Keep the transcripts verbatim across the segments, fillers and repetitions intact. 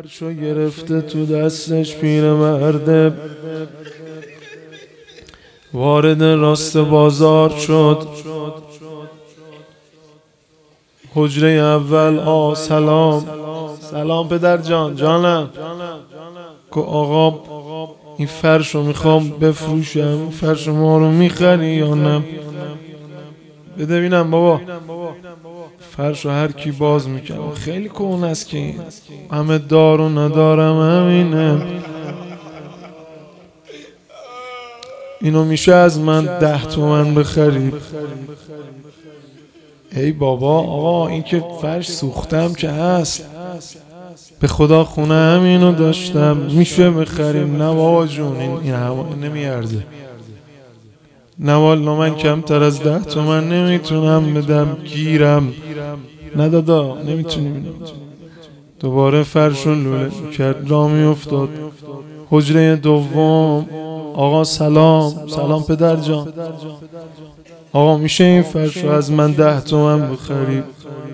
فرشو گرفته تو دستش پیرمرده، وارد راست بازار شد. حجره اول آ سلام سلام پدر جان جانم. که آقا این فرشو میخوام بفروشم، این فرش ما رو میخری یا نه؟ بده ببینم بابا. فرشو هر کی باز میکنه خیلی کهنه است که این همه دار و ندارم همینه. اینو میشه از من ده تومن بخری؟ ای بابا آقا این که فرش سوختم که هست، به خدا خونه همینو داشتم، میشه بخریم؟ نه بابا جون این, این هوا نمیارزه. نه والا من کمتر از ده تومن نمیتونم بدم، گیرم. نه دادا نمیتونیم. دوباره فرشو لوله کرد را میافتاد. حجره دوم آقا سلام سلام پدر جان. آقا میشه این فرشو از من ده تومن بخری؟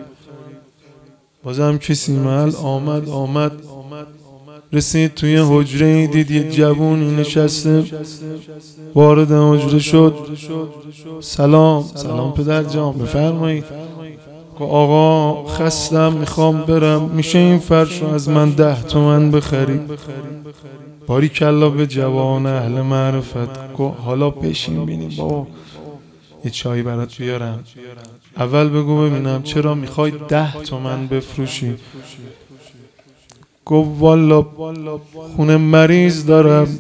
بازم کسی محل آمد آمد رسید توی حجره، دید یه جوونی نشسته، وارد حجره شد. سلام سلام پدر جان بفرمایید. که آقا خستم میخوام برم، میشه این فرشو از من ده تومن بخری؟ باریکلا به جوان اهل معرفت. که حالا بشین بینیم بابا یه چایی برات بیارم، اول بگو ببینم چرا میخوای ده تومن بفروشی؟ گفت والا خونه مریض دارم،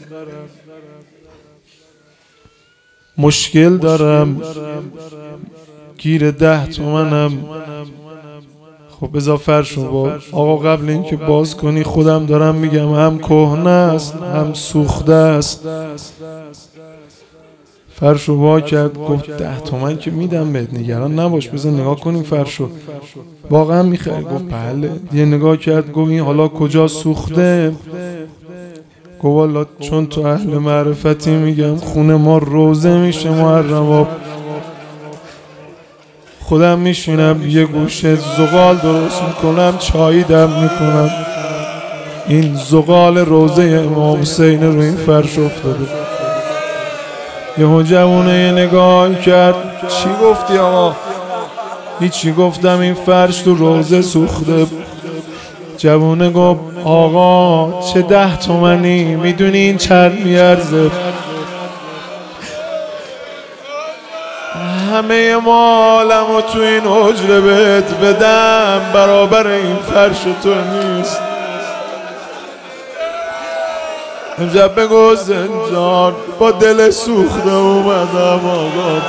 مشکل دارم، گیر ده تومنم. خب بذار فرشو باز. آقا قبل اینکه باز کنی خودم دارم میگم هم کهنه است هم سوخته است. فرشو وا کرد گفت ده تومن که میدم بهت، نگران نباش، بذار نگاه کنیم فرشو واقعا میخری؟ گفت بله. یه نگاه کرد گفت این حالا کجا سوخته؟ گفت والا چون تو اهل معرفتی میگم خونه ما روزه میشه محرم، خودم میشینم یه گوشه زغال درست میکنم، چایی دم میکنم، این زغال روزه امام حسین رو این فرش افتاده. یه جوونه یه نگاه کرد. چی گفتی آقا؟ هیچی گفتم این فرش تو روزه سوخته. جوونه گفت آقا چه ده تومنی؟ میدونی این چند میارزه؟ همه مالم و تو این حجره بهت بدم برابر این فرش تو نیست. امشب بگو زنجان با دل سوخته اومدم آقا.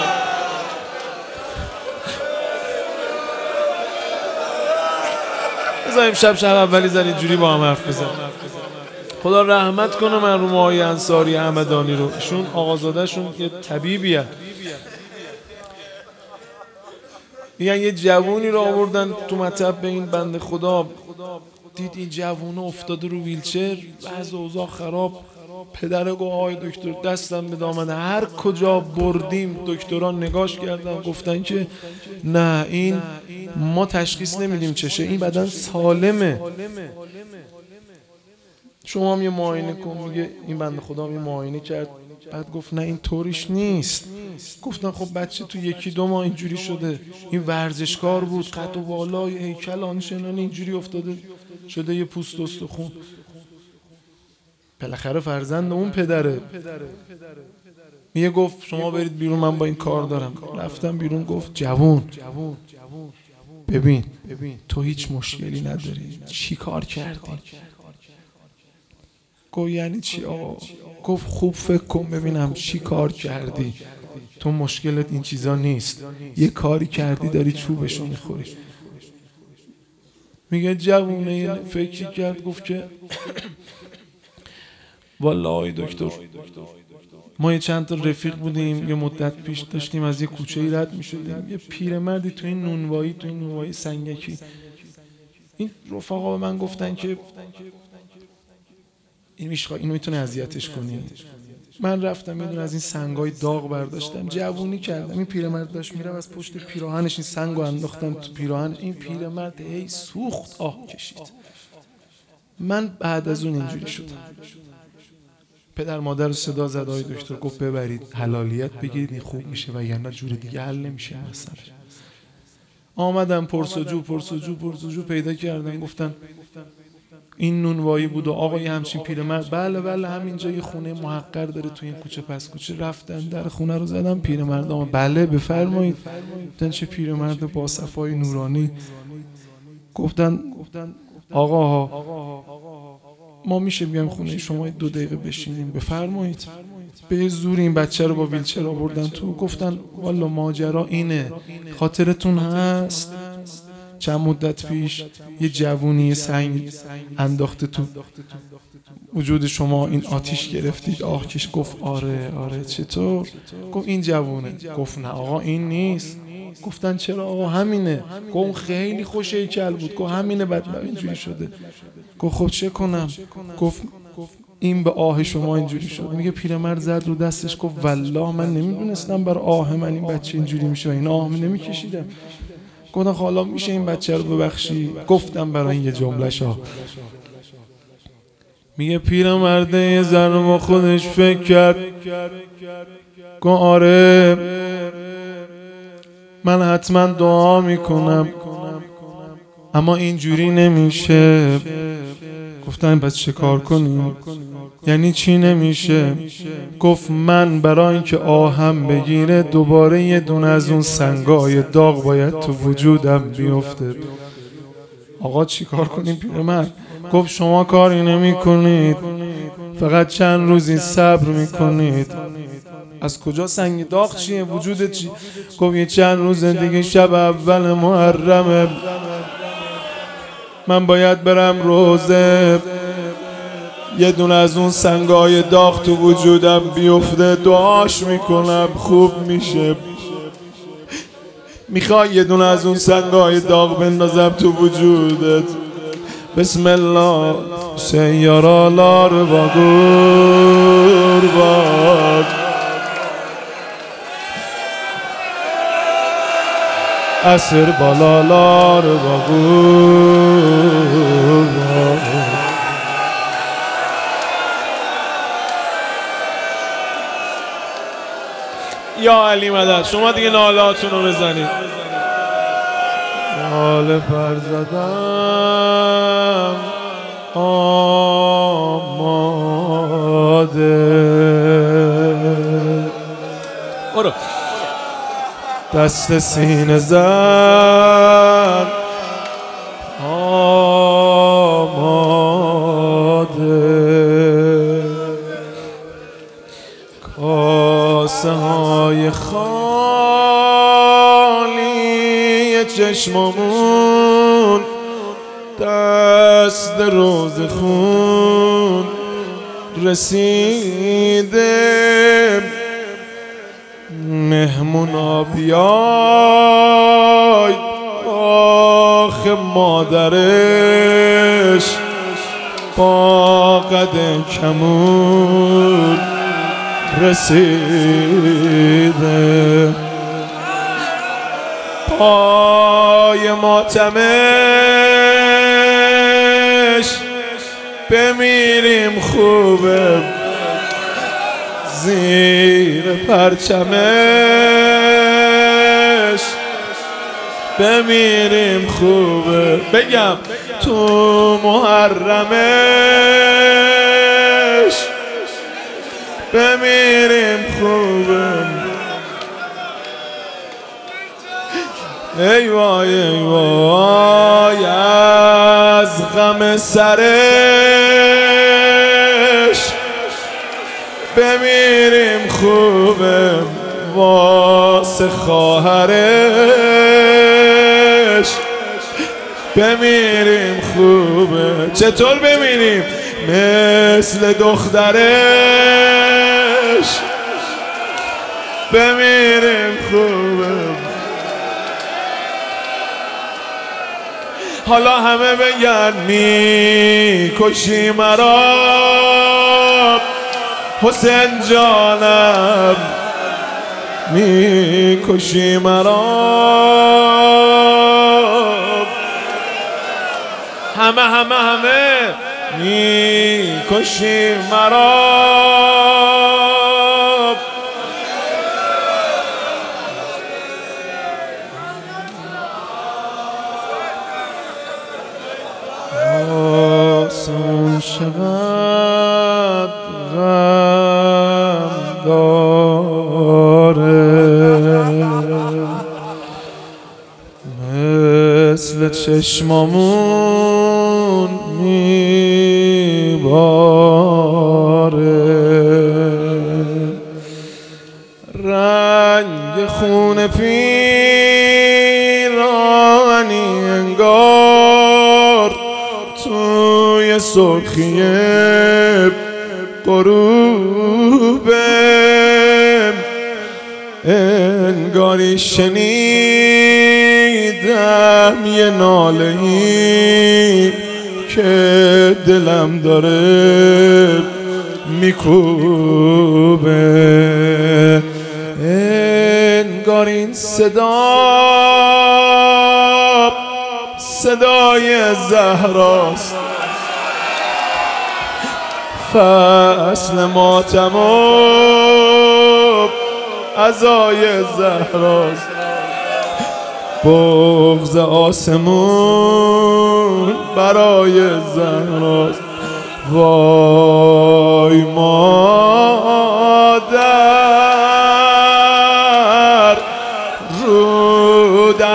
بذار امشب شب اولی زن اینجوری با هم حرف بزن. خدا رحمت کنه مرحوم آقای انصاری همدانی رو. ایشون آقازاده شون یه طبیبیه. میگن یه جوونی رو آوردن تو مطب به این بنده خدا، دید این جوونه افتاده رو ویلچر، بعض اوضاع خراب. پدره گفت آقای دکتر دستم به دامنه، هر کجا بردیم دکتران نگاش کردن گفتن که نه این ما تشخیص نمیدیم چشه، این بدن سالمه، شما هم یه معاینه کن. میگه این بنده خدا هم یه معاینه کرد، بعد گفت نه این طوریش نیست. گفتن خب بچه تو یکی دو ماه اینجوری شده، این ورزشکار بود، قد و بالای هیکل آنچنانی اینجوری افتاده شده یه پوست استخون. بالاخره فرزند اون پدره. میگه گفت شما برید بیرون من با این کار دارم. رفتم بیرون. گفت جوون ببین تو هیچ مشکلی نداری، چی کار کردی؟ گفت یعنی چی آقا؟ گفت خوب فکر کن ببینم چی کار کردی، تو مشکلت این چیزا نیست، یه کاری کردی داری چوبشو میخوری. میگه جوونه فکری کرد گفت که والله آی دکتر ما یه چند تا رفیق بودیم، یه مدت پیش داشتیم از یه کوچه‌ای رد میشدیم، یه پیرمردی تو این نونوایی تو این نونوایی سنگکی، این رفقا به من گفتن که این میشه اینو میتونه اذیتش کنی. من رفتم یه دونه از این سنگای داغ برداشتم، جوونی کردم. این پیرمرد داشت میرم از پشت پیراهنش این سنگو انداختم تو پیراهن این پیرمرد، هی سوخت آه کشید. من بعد از اون اینجوری شدم. پدر مادر رو صدا زد، آقای دکتر گفت ببرید حلالیت بگیرید این خوب میشه و یعنی جور دیگه حل نمیشه مثلا. آمدم پرسجو پرسجو پرسجو پیدا کردن، گفتن این نونوایی بود و آقای همچین پیرمرد. بله بله همینجا یه خونه محقر داره تو این کوچه پس کوچه. رفتن در خونه رو زدم، پیرمرد آمد. بله بفرمایید. گفتن چه پیرمرد با صفای نورانی. گفتن آقا ما میشه بیایم خونه شما دو دقیقه بشینیم؟ بفرمایید. به زور این بچه رو با ویلچر آوردن تو. گفتن والا ماجرا اینه، خاطرتون هست چند مدت پیش یه جوونی سنگ انداخته تو وجود شما، این آتیش گرفتید آه کش؟ گفت آره آره. چطور؟ گفت این جوونه. گفت نه آقا این نیست. گفتن چرا آقا؟ همینه. گفت خیلی خوش هیکل بود. گفت همینه بعد اینجوری شده. گفت خب چه کنم؟ گفت این به آه شما اینجوری شد. میگه پیرمرد زد رو دستش گفت والله من نمیدونستم بر آه من این بچه اینجوری میشه، این آه من نمیکشیدم. گفتم حالا میشه این بچه رو ببخشی؟ گفتم برای این یه جمله شا. میگه پیرمرد یه ذره با خودش فکر کرد، گفت آره من حتما دعا میکنم اما اینجوری نمیشه. گفتن پس چه کار کنیم؟ یعنی چی نمیشه؟ گفت من برای اینکه آهم بگیره دوباره یه دونه از اون سنگای داغ باید تو وجودم بیفته. آقا چی کار کنیم پیرمرد؟ گفت شما کاری نمی کنید، فقط چند روزی صبر میکنید. از کجا سنگ داغ چیه؟ وجودت چی؟ گفت یه چند روز دیگه شب اول محرمه، من باید برم روزه، یه دونه از اون سنگای داغ تو وجودم بیفته، دعاش میکنم خوب میشه. میخوای یه دونه از اون سنگای داغ بندازم تو وجودت؟ بسم الله سیارالار و گربان اسر بالالار و گربان. یا علی مدد. شما دیگه نالاتون رو بزنید. ناله پر زدم آماده، برو دست سینه زن آماده، کاسه های خالی چشممون، دست روز خون رسیده، مهمونا بیای آخه مادرش با قد کمون رسیده، پای ماتمش بمیریم خوبه، زیر پرچمش بمیریم خوبه. بگم تو محرمش بمیریم خوبه. ای وای ای وای از غم سرش بمیریم خوبه، واسه خواهرش بمیریم خوبه. چطور بمیریم؟ مثل دخترش بمیریم خوبه. حالا همه بگن میکشی مرا حسین جانم، میکشی مرا. همه همه همه می کشی مرا آسمون شود غم داره مثل چشمامون میباره رنگ خون پیرانی انگار توی سرخی غروبه انگاری شنیدم یه ناله‌ای که دلم داره میکوبه انگار این صدا صدای زهراست فصل ماتم و عزای زهراست بغض آسمون برای زهراست وای مادر رود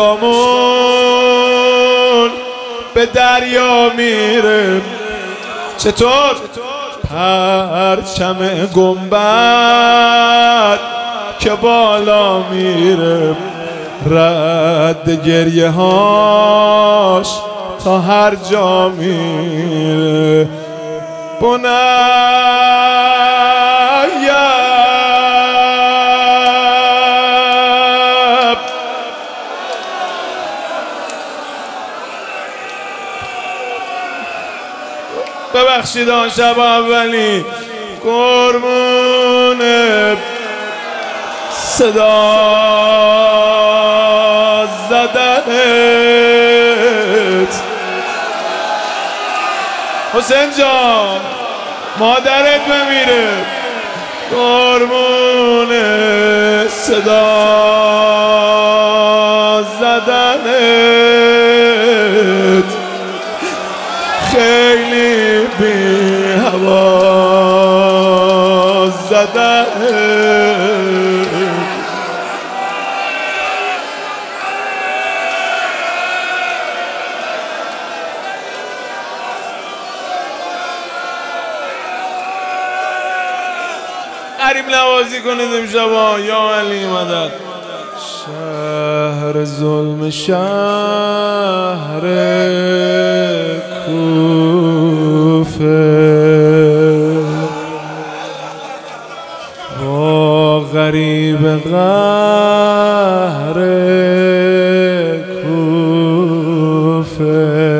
اشکامون به دریا میره چطور؟ پرچم گنبد که بالا میره رد گریه هاش تا هر جا میره بنیب ببخشید آن شب اولی قربون صدا زدنت حسین جان مادرت بمیره قربون صدا زدنت خیلی بی هوا زدنت قریب نوازی کنید امشبا یا علی مدد شهر ظلم شهر کوفه با غریب قهر کوفه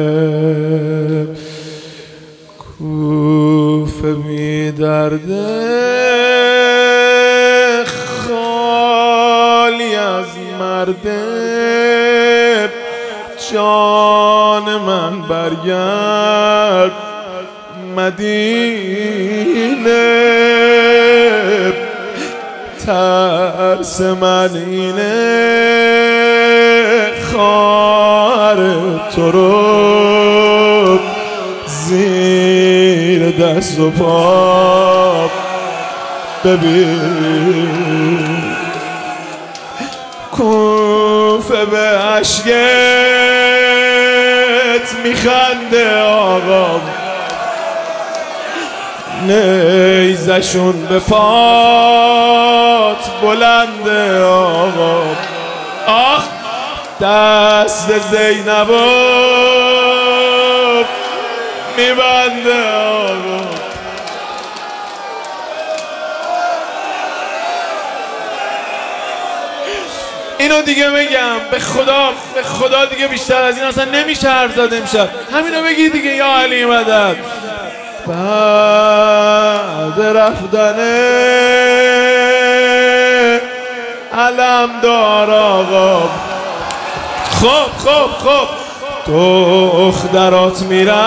کوفه بی درده خالی از مرده جان من برگرد مدینه ترس من اینه خواهر تو رو زیر دست و پا ببین کوفه به عشقت میخنده آقا نیزشون به پات بلنده آقا آخ دست زینبو میبنده آقا اینو دیگه بگم به خدا به خدا دیگه بیشتر از این اصلا نمیشه حرف زد امشب همینو بگی دیگه یا علی مدد بعد رفتن علم دار آقا خب خب خب دخترات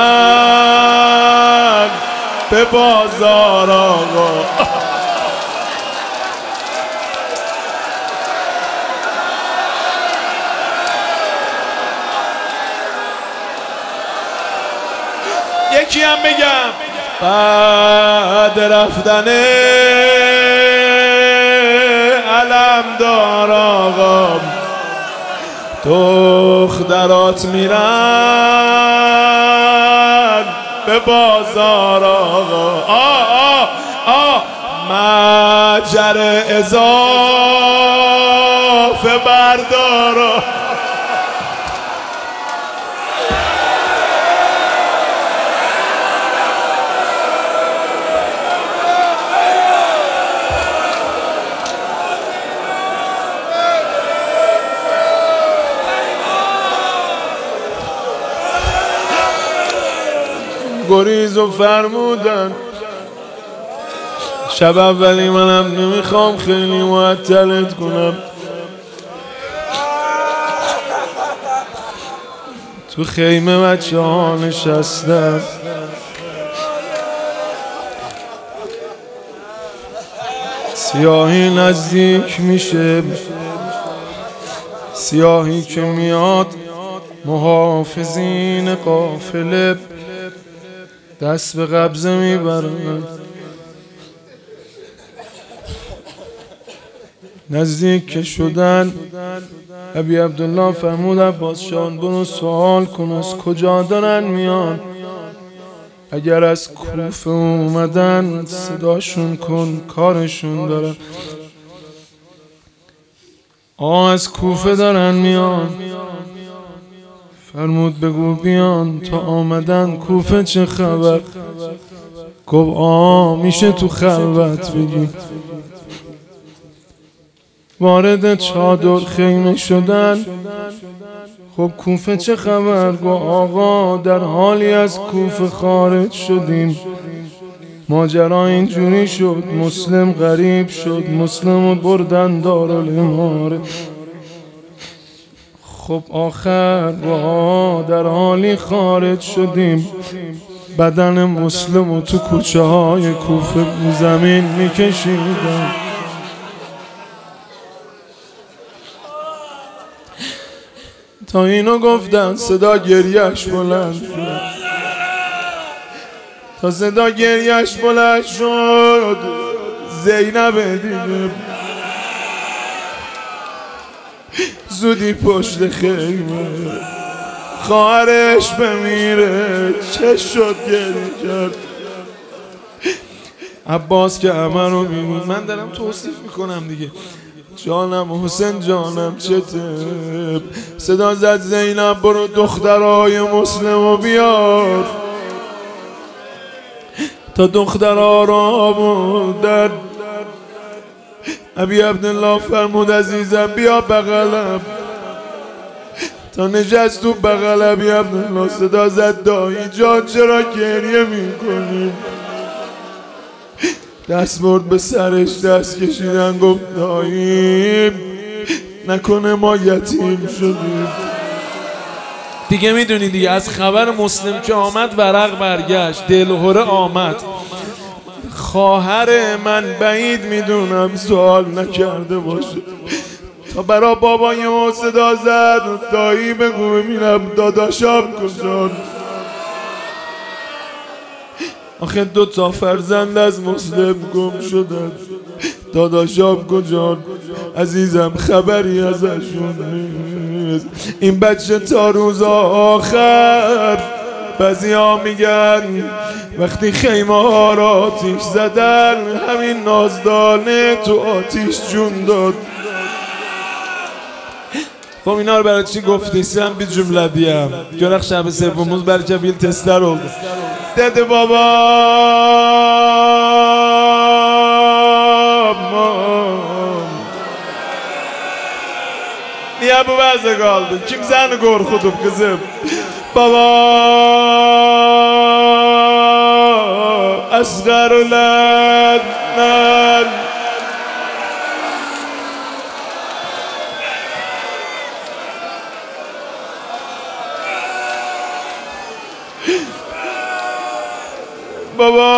میرن به بازار آقا. یکی هم بگم بعد رفتن علمدار آقا دخترات میرن به بازار آقا. آه آه آه مجر اضافه بردارا. گریز و فرمودن شب اولی منم نمیخوام خیلی معطلت کنم، تو خیمه بچه ها نشستن سیاهی نزدیک میشه، سیاهی که میاد محافظین قافله دست به قبضه میبرن. نزدیک که شدن ابی عبدالله فرمود عباس جان برو سوال کن از کجا دارن میان، اگر از کوفه اومدن صداشون کن کارشون دارن. آه از کوفه دارن میان، فرمود بگو بیان تا آمدن کوفه چه خبر. گفت آه میشه تو خلوت بگی. وارد چادر خیمه شدن خب کوفه چه خبر. گفت آقا در حالی از کوفه خارج شدیم، ماجرا اینجوری شد مسلم غریب شد، مسلم رو بردن دارالاماره. خب آخر با در حالی خارج شدیم، بدن مسلم و تو کوچه های کوفه زمین میکشیدن. تا اینو گفتن صدا گریهش بلند شد، تا صدا گریهش بلند شد زینب دیگه زودی پشت خیمه خواهرش بمیره چه شد گریه کرد. عباس که همه رو میبود، من دارم توصیف میکنم دیگه، جانم حسین جانم چته. صدا زد زینب برو دخترای مسلم رو بیار. تا دخترها را بودن ابی عبدالله فرمود عزیزم بیا بغلم. تا نشست تو بغل ابی عبدالله صدا زد دایی جان چرا گریه میکنی. دست برد به سرش دست کشیدن گفت دایی نکنه ما یتیم شدیم. دیگه میدونی دیگه از خبر مسلم که آمد ورق برگشت، دلهره آمد. خواهر من بعید میدونم سوال نکرده باشه تا برا بابای او صدا زد دایی بگو ببینم داداشام کجان. آخه دو تا فرزند از مسلم گم شدن، داداشام کجان عزیزم خبری ازشون نیست. این بچه تا روز آخر بعضی ها میگن وقتی خیمه ها را آتیش زدن همین نازدانه تو آتیش جون داد. خب اینا رو برای چی گفتی؟ سم بی جمله دیم گرخ شب سوموز برای که بیل تستر oldu. Dedi babam niye bu vəzə qaldın? Kimsəni qorxudub kızım? Baba asgar ulan بابا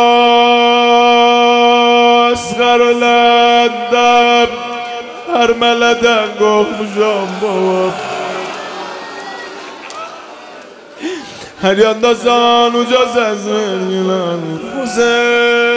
اسخر و لندم هر ملدن گفمشم بابا هر یاندازان و جاز از مرگلن حسین